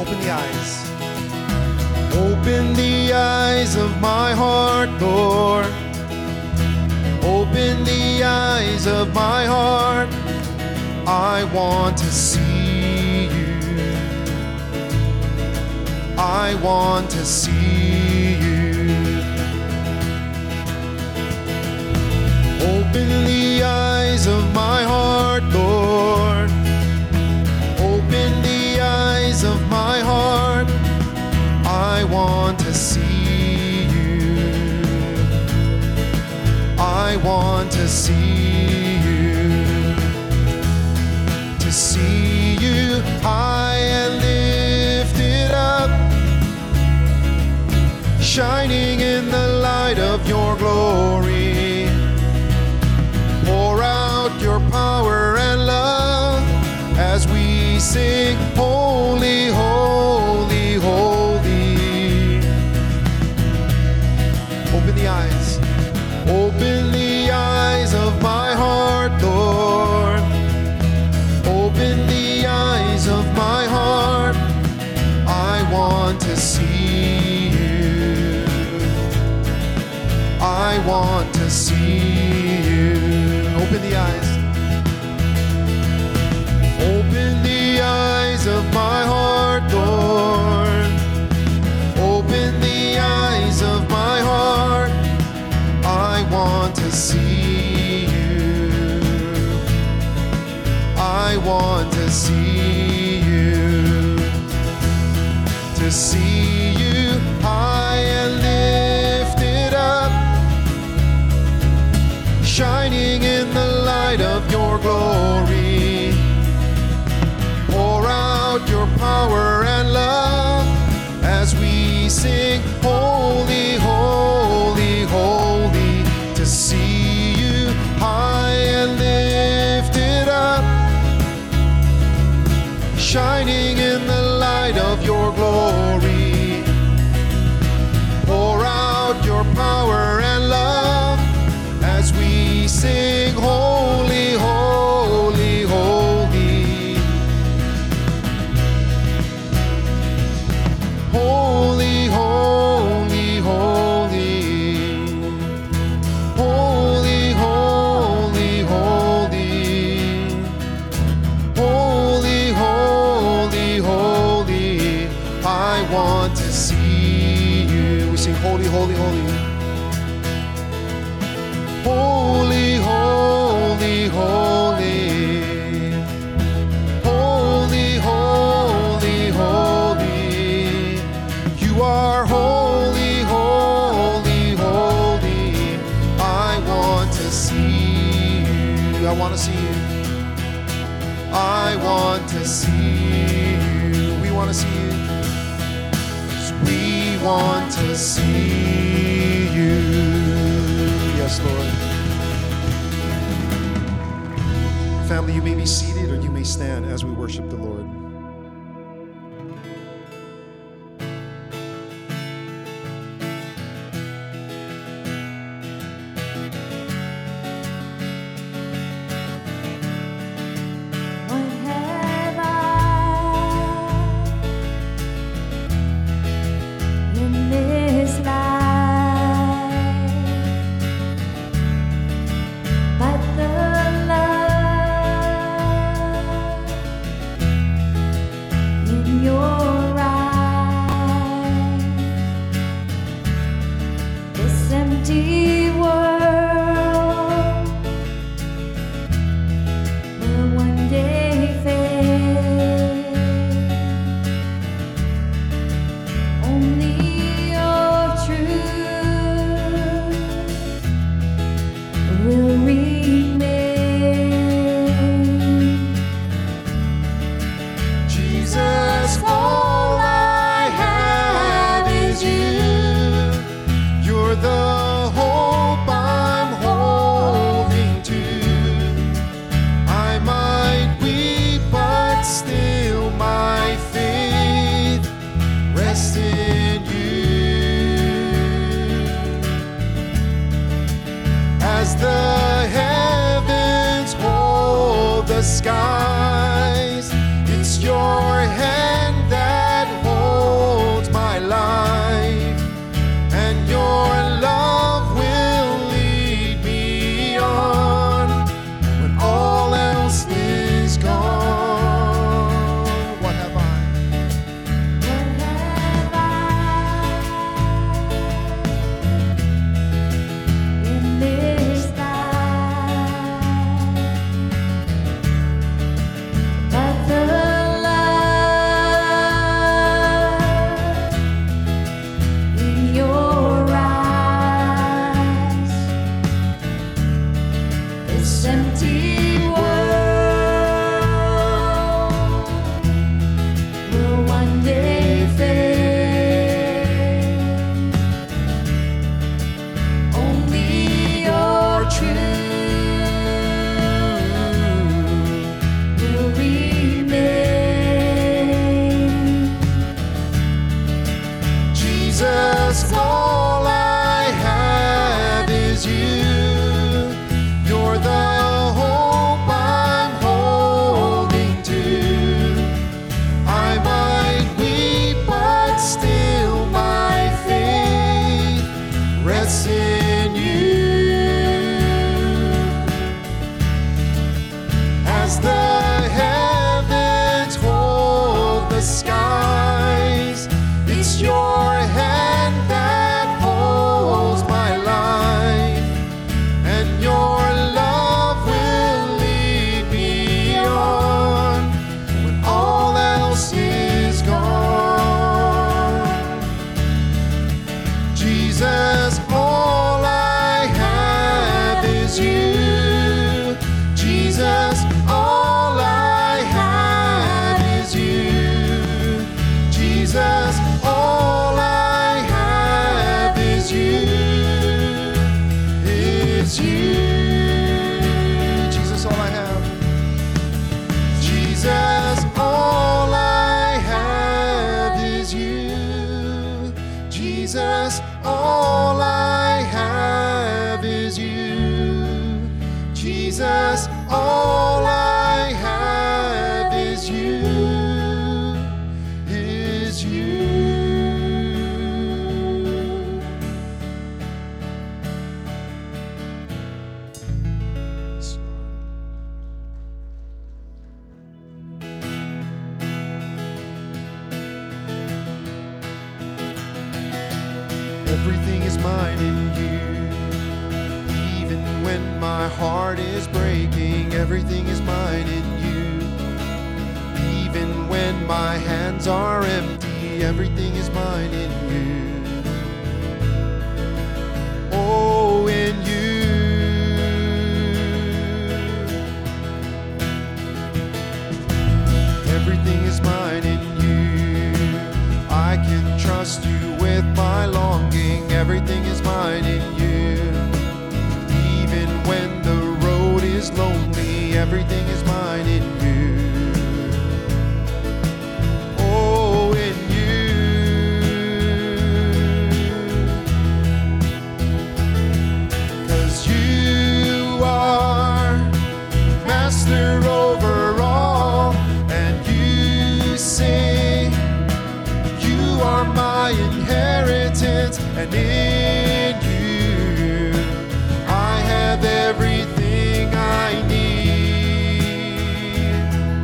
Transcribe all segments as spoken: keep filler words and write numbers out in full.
Open the eyes. Open the eyes of my heart, Lord. Open the eyes of my heart. I want to see you. I want to see you. Open the eyes of my heart, Lord. Open the eyes of my heart. I want to see you. I want to see you. To see you high and lifted up, shining in the light of your glory. Pour out your power and love as we sing, holy, holy, holy. Open the eyes. Open the eyes of my heart, Lord. Open the eyes of my heart. I want to see you. I want to see you. Open the eyes. Open the eyes of my heart, Lord. Open the eyes of my heart. I want to see you. I want to see you. To see you high and lifted up, shining in the light of your glory. Pour out your power and love as we sing, holy, holy, holy. To see you high and lifted up, shining in the light of your glory. Pour out your power and love as we sing, holy, holy, holy. Holy, holy, holy. Holy, holy, holy. Holy, holy, holy. I want to see you. We sing, holy, holy, holy. Holy, holy, holy. Holy, holy, holy. You are holy, holy, holy. I want to see you. I want to see you. I want to see you. We want to see you. We want to see you. Yes, Lord. Family, you may be seated or you may stand as we worship the Lord. What have I in this life but the love in your eyes? This empty world will one day fade. Only your truth will remain. Jesus, all I have is you. You're the hope I'm holding to. I might weep, but still my faith rests in you. As the heavens hold the skies, it's your hand that empty world will one day fade. Only your truth will remain. Jesus, all I have is you. You're the hope I'm holding to. I might weep, but still my faith rests in you. As the heavens hold the skies, it's your hand that holds my life, and your love will lead me on when all else is gone. Jesus, all I have is you. Jesus, all I have is you. Jesus, all I have is you. Is you. Jesus, all I have. Jesus, all I have is you. Jesus, all I have is you. Jesus, all I have is you. Is you. Yes, Lord. Everything is mine in you. Even when my heart is breaking, everything is mine in you. Even when my hands are empty, everything is mine in you. Oh, in you. Everything is mine in you. I can trust you with my longing. Everything is mine in you. Even when the road is lonely, everything is mine in you. Oh, in you. 'Cause you are master over all, and you say you are my inheritance, and in you I have everything I need.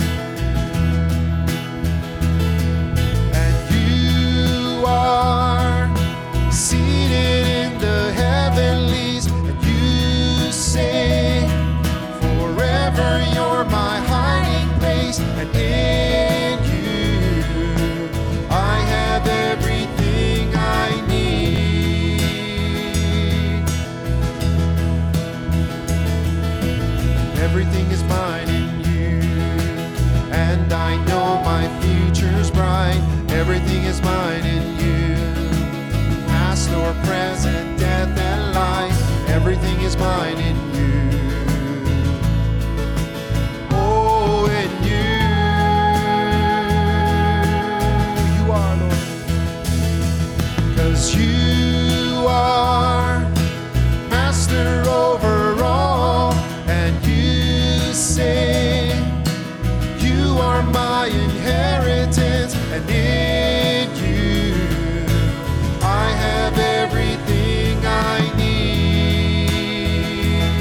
And you are seated in the heavenlies, and you say forever you're my hiding place, and in you I have everything I need. Everything is mine in you, and I know my future's bright. Everything is mine in you, past or present, death and life. Everything is mine in you. Oh, in you. You are, Lord. 'Cause you are master over all, and you say you are my inheritance, and in you I have everything I need.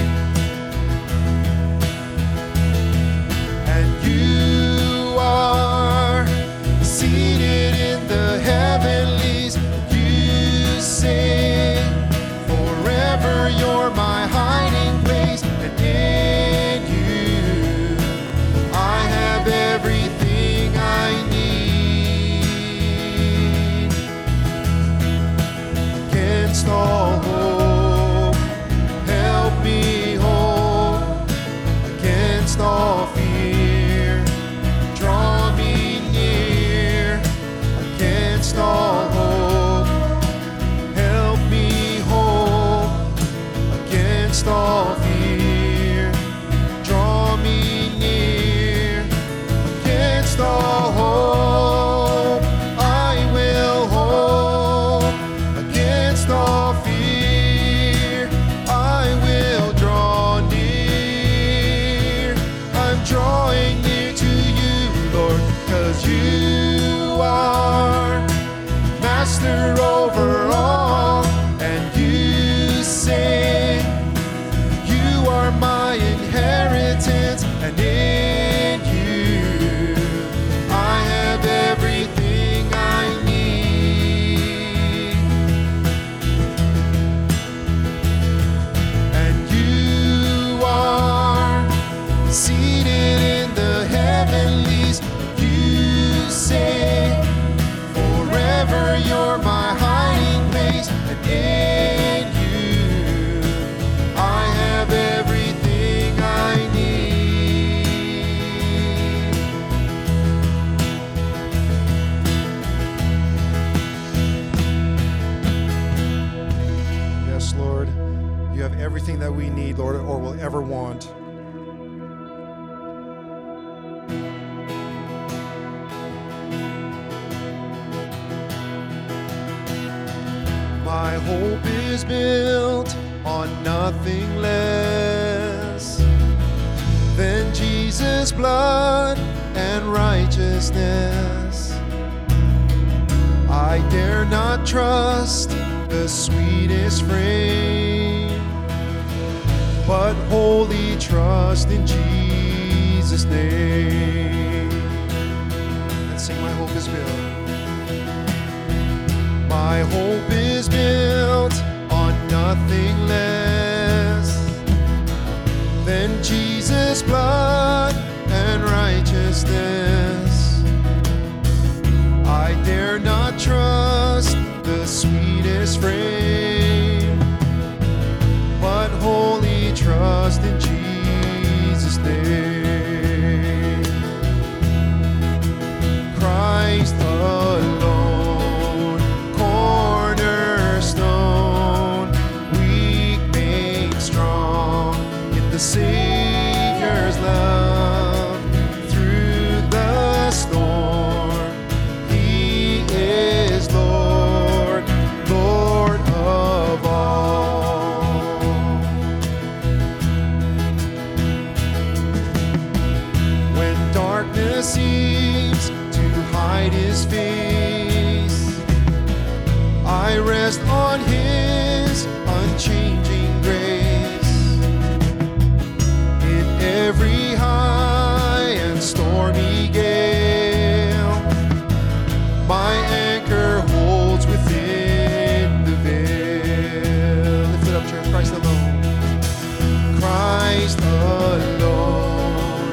And you are seated in the heavenlies. You say forever you're my hiding place, and in you I have everything I need. Against all hope, help me hold against all fear. Draw me near against all hope. I will hope against all fear. I will draw near. I'm drawing near to you, Lord, 'cause you are master over all, and you say you are my inheritance, and in you I have everything I need. And you are seated in the heavenlies. You say forever you're my hiding place, and in you I have everything I need. Yes, Lord, you have everything that we need, Lord, or will ever want. My hope is built on nothing less than Jesus' blood and righteousness. I dare not trust the sweetest frame, but wholly trust in Jesus' name. And sing, my hope is built. My hope is built on nothing less than Jesus' blood and righteousness. I dare not trust the sweetest frame, but wholly trust in Jesus' name. Christ alone, cornerstone, weak made strong in the Savior's love. Through the storm, He is Lord, Lord of all. When darkness seems to hide His face, I rest on His unchanging grace. In every high and stormy gale, my anchor holds within the veil. Lift it up, church. Christ alone. Christ alone,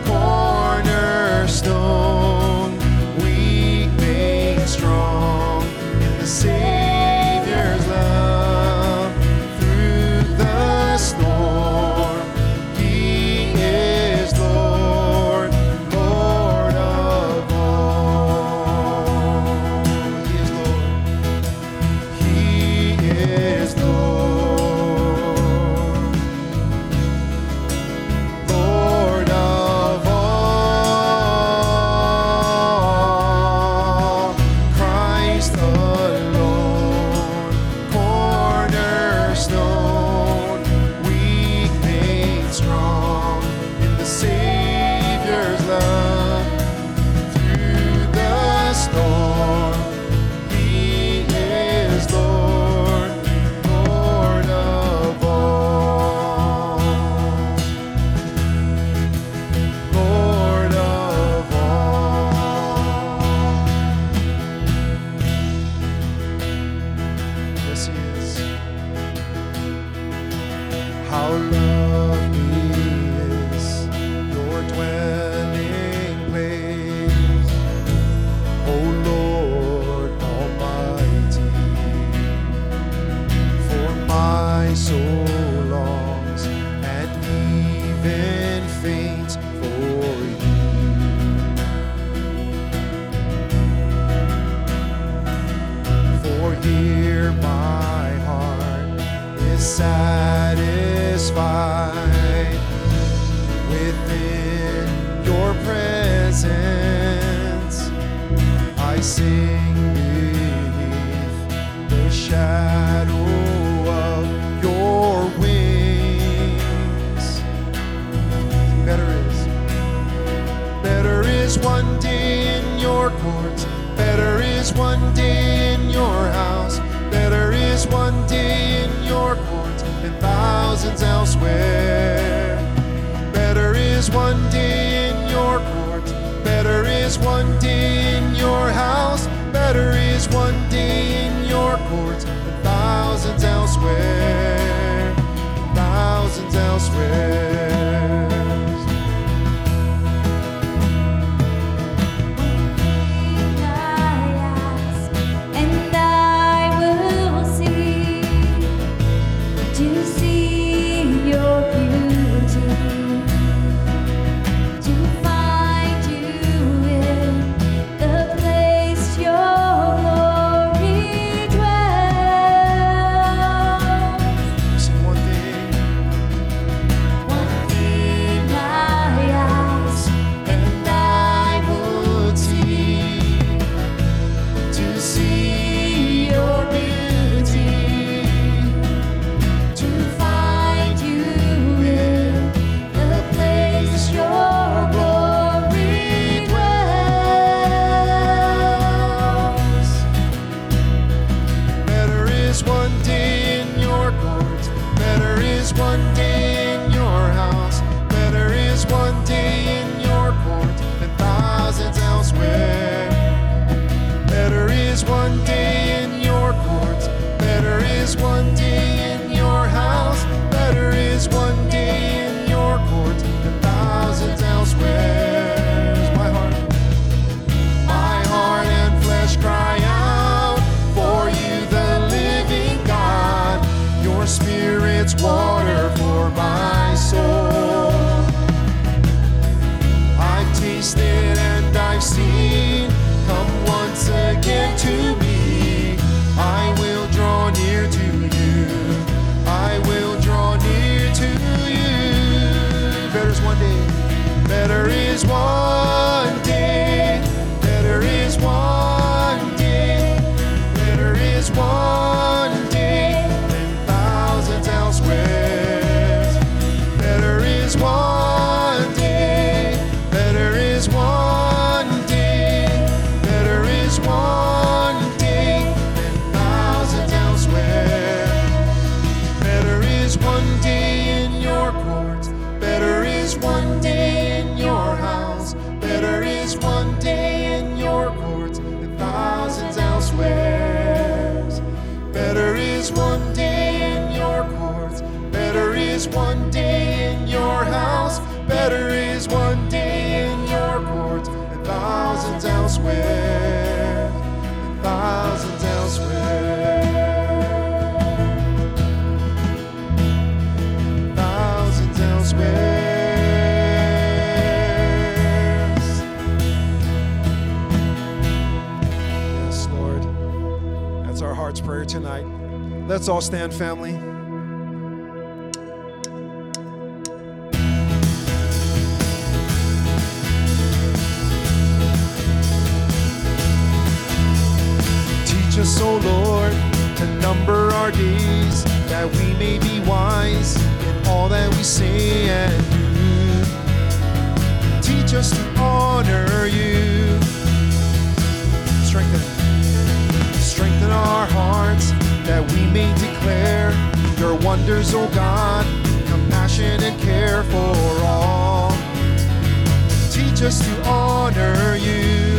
cornerstone, weak made strong in the Savior's love. Through the storm, He is Lord, Lord of all. He is Lord. He is Lord, Lord of all. Christ alone, cornerstone, weak made strong in the Savior's love. Through the storm, He is Lord, Lord of all. Lord of all. Yes, He is. How lovely is your dwelling place, O Lord Almighty. For my soul longs and even faints for you. For here my heart is satisfied satisfied within your presence. I sing beneath the shadow of your wings. Better is, better is one day in your courts. Better is one day in your house. Better is one day in your courts than thousands elsewhere. Better is one day in your courts. Better is one day in your house. Better is one day in your courts than thousands elsewhere. Thousands elsewhere. Let's all stand, family. Teach us, O Lord, to number our days, that we may be wise in all that we say and do. Teach us to honor you. Strengthen, strengthen our hearts, that we may declare your wonders, O God, compassion and care for all. Teach us to honor you,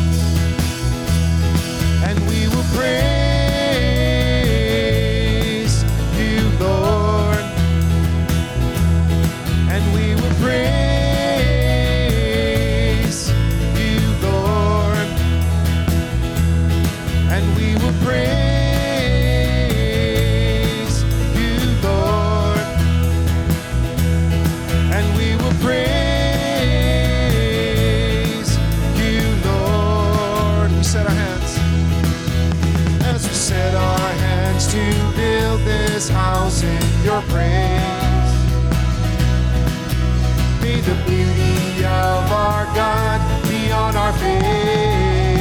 and we will praise you, Lord, and we will praise you, Lord, and we will praise praise you, Lord. We set our hands as the beauty of our God be on our face.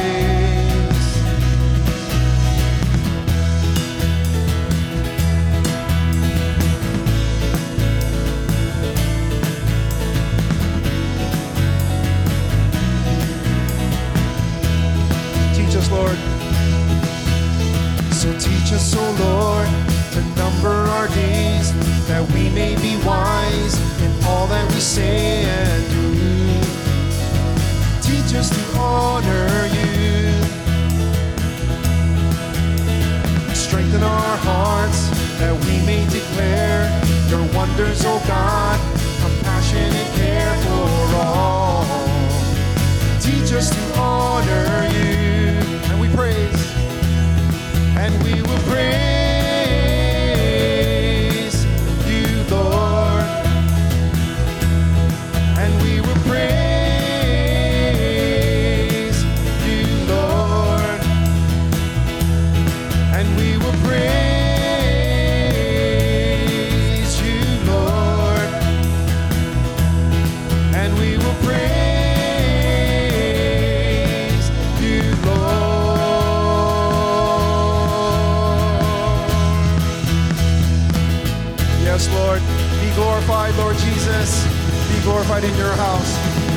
Teach us, Lord. So teach us, O Lord, to number our days, that we may be wise in all that we say and do. Teach us to honor you. Strengthen our hearts, that we may declare your wonders, O God, compassion and care for all. Teach us to honor you. And we praise. And we will praise you, Lord. And we will praise you, Lord. And we will praise you, Lord. And we will praise you, Lord. Yes, Lord. Be glorified, Lord Jesus. Be glorified in your house.